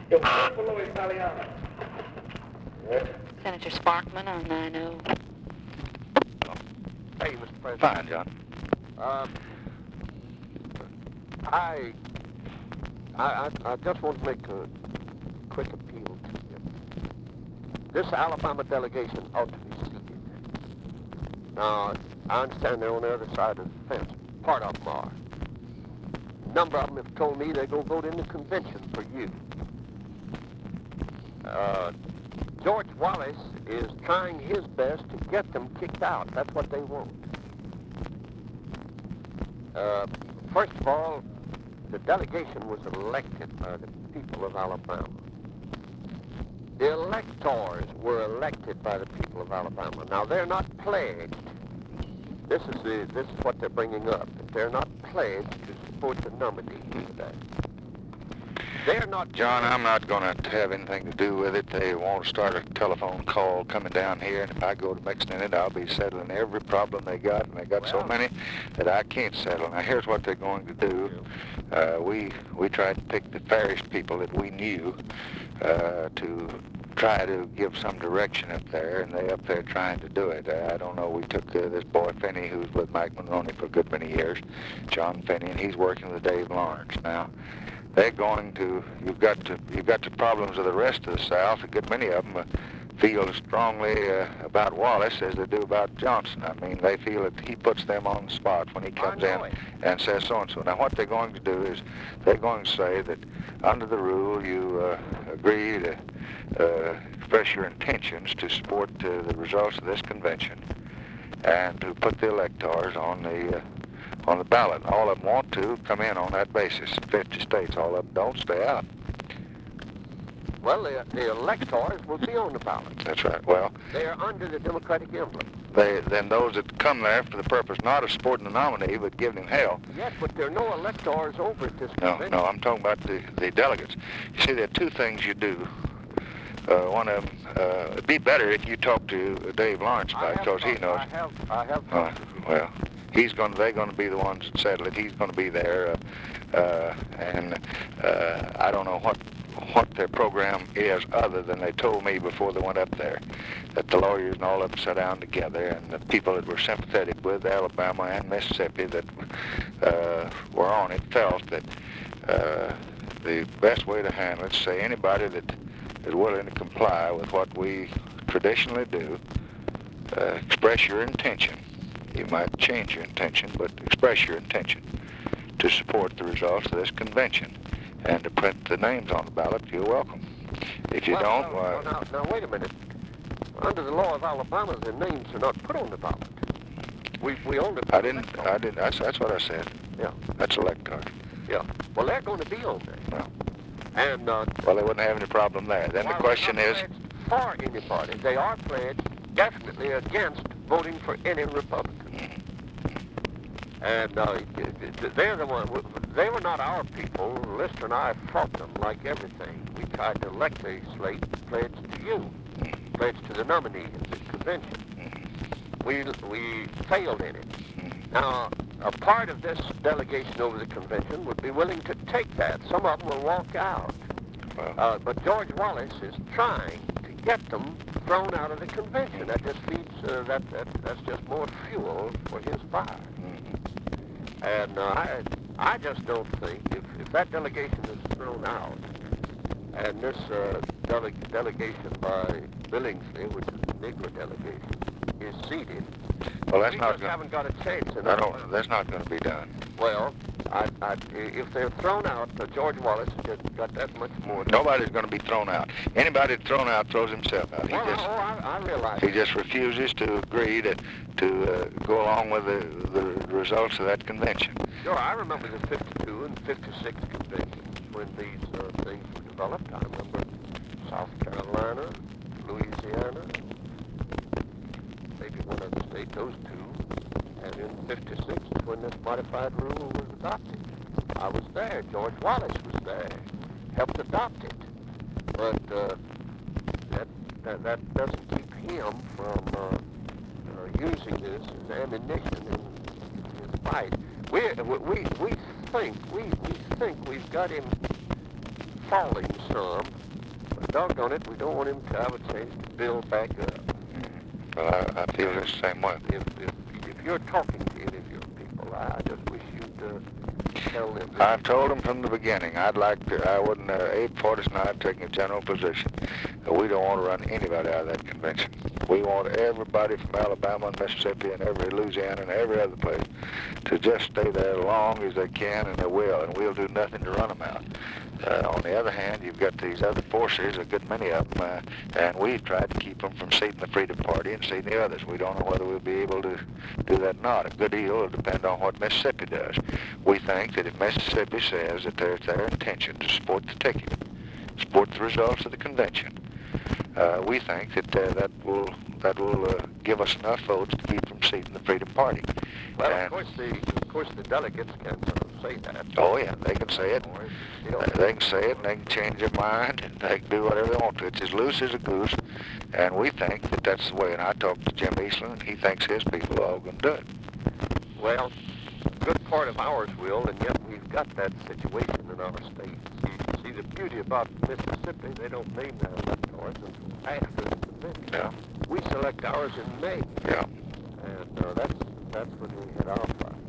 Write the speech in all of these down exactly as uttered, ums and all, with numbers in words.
Senator Sparkman on nine oh. Hey, Mister President. Fine, John. Uh, I, I, I, I just want to make a quick appeal to you. This Alabama delegation ought to be seated. Now, I understand they're on the other side of the fence. Part of them are. A number of them have told me they're going to vote in the convention for you. Uh, George Wallace is trying his best to get them kicked out. That's what they want. Uh, first of all, the delegation was elected by the people of Alabama. The electors were elected by the people of Alabama. Now, they're not pledged. This is the this is what they're bringing up. That they're not pledged to support the nominee today. They're not. John, I'm not going to have anything to do with it. They won't start a telephone call coming down here, and if I go to mixing in it, I'll be settling every problem they got, and they got Well, so many that I can't settle. Now, here's what they're going to do. Uh, we we tried to pick the fairest people that we knew uh, to try to give some direction up there, and they up there trying to do it. Uh, I don't know. We took uh, this boy Finney, who's with Mike Mulroney for a good many years, John Finney, and he's working with Dave Lawrence now. They're going to, you've got to, you've got the problems of the rest of the South. A good many of them uh, feel as strongly uh, about Wallace as they do about Johnson. I mean, they feel that he puts them on the spot when he comes in it. and says so-and-so. Now, what they're going to do is they're going to say that under the rule, you uh, agree to uh, express your intentions to support uh, the results of this convention and to put the electors on the uh, on the ballot. All of them want to come in on that basis. fifty states, all of them don't stay out. Well, the, the electors will be on the ballot. That's right. Well, They are under the Democratic emblem. they then those that come there for the purpose not of supporting the nominee but giving him hell. Yes, but there are no electors over at this No, convention. no, I'm talking about the, the delegates. You see, there are two things you do. Uh, one of them, uh, it'd be better if you talk to Dave Lawrence about it, because he knows. I have, I have. Uh, well, he's going. They're going to be the ones that settle it. He's going to be there, uh, uh, and uh, I don't know what what their program is other than they told me before they went up there that the lawyers and all of them sat down together, and the people that were sympathetic with Alabama and Mississippi that uh, were on it felt that uh, the best way to handle it, say anybody that is willing to comply with what we traditionally do, uh, express your intention. You might change your intention, but express your intention to support the results of this convention and to print the names on the ballot. You're welcome. If you well, don't, no, why... no, now, now, wait a minute. Under the law of Alabama, the names are not put on the ballot. We, we only put I didn't, electors. I didn't, that's, that's what I said. Yeah. That's elector. Yeah. Well, they're going to be on there. Well, And, uh... well, they wouldn't have any problem there. Then the while question they're is... not pledged for anybody, they are pledged definitely against voting for any Republican. And uh, they're the one. They were not our people. Lister and I fought them like everything. We tried to elect a slate pledged to you, pledged to the nominee at the convention. We we failed in it. Now, a part of this delegation over the convention would be willing to take that. Some of them will walk out. Uh, but George Wallace is trying to get them thrown out of the convention. That just feeds. Uh, that that that's just more fuel for his fire. And uh, I, I just don't think if, if that delegation is thrown out, and this uh, dele delegation by Billingsley, which is the Negro delegation, is seated, Well, that's we not just going. haven't got a chance. In I Alabama. don't. That's not going to be done. Well, I, I, if they're thrown out, uh, George Wallace has got that much more. Nobody's going to be thrown out. Anybody that's thrown out throws himself out. He Well, just oh, I, I realize. he just refuses to agree to to uh, go along with the the results of that convention. Sure, I remember the fifty-two and fifty-six conventions when these uh, things were developed. I remember South Carolina, Louisiana, maybe one other state, those two. And in fifty-six, when this modified rule was adopted, I was there. George Wallace was there, helped adopt it. But uh, that, that that doesn't keep him from uh, uh, using this as ammunition in his fight. We we we think we we think we've got him falling some, but doggone it, we don't want him to have a chance to build back up. Well, I, I feel the same way. If, if, if you're talking to any of your people, I just wish you'd uh, tell them. that- I've told them from the beginning, I'd like to, I wouldn't, uh, Abe Fortas and I are taking a general position. Uh, we don't want to run anybody out of that convention. We want everybody from Alabama and Mississippi and every Louisiana and every other place to just stay there as long as they can, and they will, and we'll do nothing to run them out. Uh, on the other hand, you've got these other forces, a good many of them, uh, and we've tried to keep them from seating the Freedom Party and seating the others. We don't know whether we'll be able to do that or not. A good deal will depend on what Mississippi does. We think that if Mississippi says that there's their intention to support the ticket, support the results of the convention, uh, we think that uh, that will that will uh, give us enough votes to keep from seating the Freedom Party. Well, and, of course, the of course the delegates can uh, say that. Oh yeah, they can say it. Or it's Uh, still- They can say it, and they can change their mind, and they can do whatever they want to. It's as loose as a goose, and we think that that's the way. And I talked to Jim Eastland, and he thinks his people are all going to do it. Well, a good part of ours will, and yet we've got that situation in our state. See, see the beauty about Mississippi, they don't name their electors until after the convention. Yeah, We select ours in May, yeah. and uh, that's that's when we hit our fight.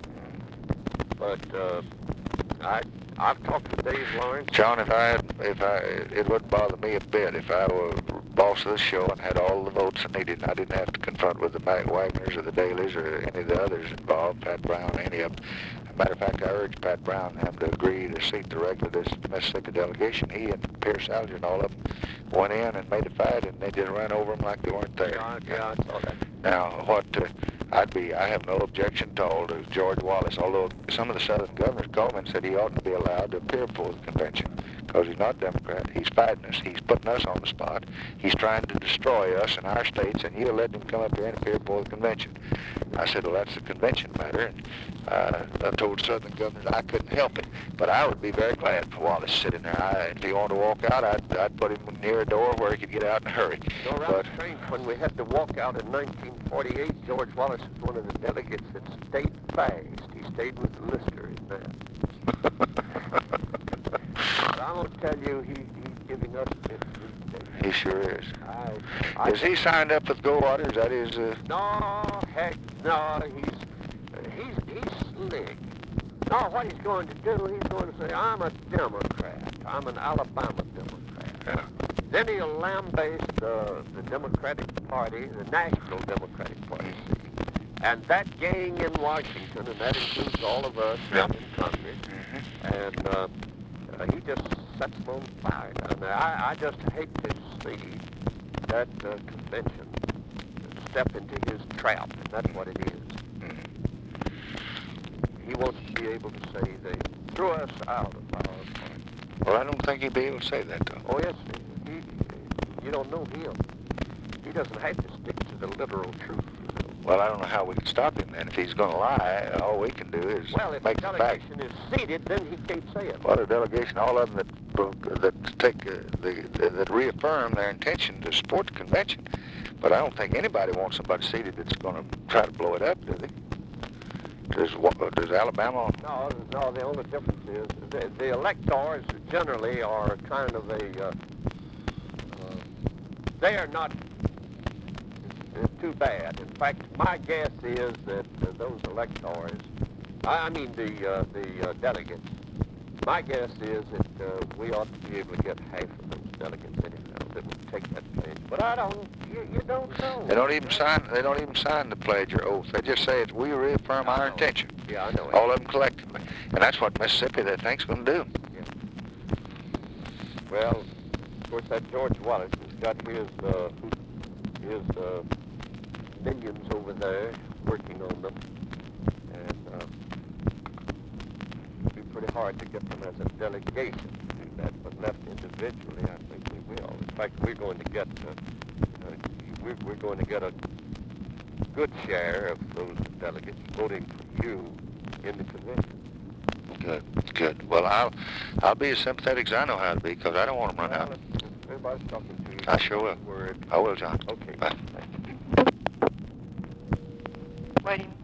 But uh, I I've talked to Dave Lawrence. John, if I had, if I, it wouldn't bother me a bit if I were boss of the show and had all the votes I needed, and I didn't have to confront with the Mac Wagners or the Dalys or any of the others involved, Pat Brown, any of them. As a matter of fact, I urged Pat Brown and him to agree to seat the regular this Mississippi delegation. He and Pierce Alger and all of them went in and made a fight, and they just ran over them like they weren't there. Yeah, yeah, I saw that. Now, what uh, I'd be, I have no objection at all to George Wallace, although some of the Southern governors called me and said he oughtn't to be allowed to appear before the convention because he's not Democrat. He's fighting us. He's putting us on the spot. He's trying to destroy us in our states, and you'll let him come up here and appear before the convention. I said, well, that's a convention matter, and uh, I told Southern governors I couldn't help it, but I would be very glad for Wallace sitting there. I, if he wanted to walk out, I'd, I'd put him near a door where he could get out in a hurry. No, But- rather strange. When we had to walk out in nineteen forty-eight, George Wallace was one of the delegates that stayed fast. He stayed with Lister in that. But I'm going to tell you, he, he's giving us fifteen days. He sure is. I, I, Is he signed up with Goldwater? Is that his... Uh, No, heck, no. He's he's he's slick. No, what he's going to do, he's going to say, I'm a Democrat. I'm an Alabama Democrat. yeah. Then he'll lambaste uh, the Democratic Party, the National Democratic Party, and that gang in Washington, and that includes all of us Yeah. in Congress, and uh, uh, he just sets them on fire down there. I, I just hate to see that uh, convention step into his trap, and that's what it is. He wants to be able to say they threw us out of our party. Well, I don't think he'd be able to say that, though. Oh, yes, he, he, you don't know him. He doesn't have to stick to the literal truth, you know. Well, I don't know how we can stop him then. If he's going to lie, all we can do is Well, if the make the fact. delegation is seated, then he can't say it. Well, the delegation, all of them that that take uh, the that reaffirm their intention to support the convention. But I don't think anybody wants somebody seated that's going to try to blow it up, do they? Does does Alabama? No, no, the only difference is the, the electors generally are kind of a, uh, uh, they are not uh, too bad. In fact, my guess is that uh, those electors, I, I mean the, uh, the uh, delegates, my guess is that uh, we ought to be able to get half of those delegates anyhow that would take that pledge. But I don't, you, you don't know. They don't even sign. They don't even sign the pledge or oath. They just say it's we reaffirm I our know. intention. Yeah, I know. it. All of them collectively, and that's what Mississippi they think's going to do. Well, of course, that George Wallace has got his uh, his uh, minions over there working on them, and uh, it'd be pretty hard to get them as a delegation to do that. But left individually, I think we will. In fact, we're going to get uh, uh, we're, we're going to get a good share of those delegates voting for you in the convention. Good, good. Well, I'll I'll be as sympathetic as I know how to be because I don't want them run out. Everybody's talking to you. I sure will. Word. I will, John. Okay. Bye. Waiting.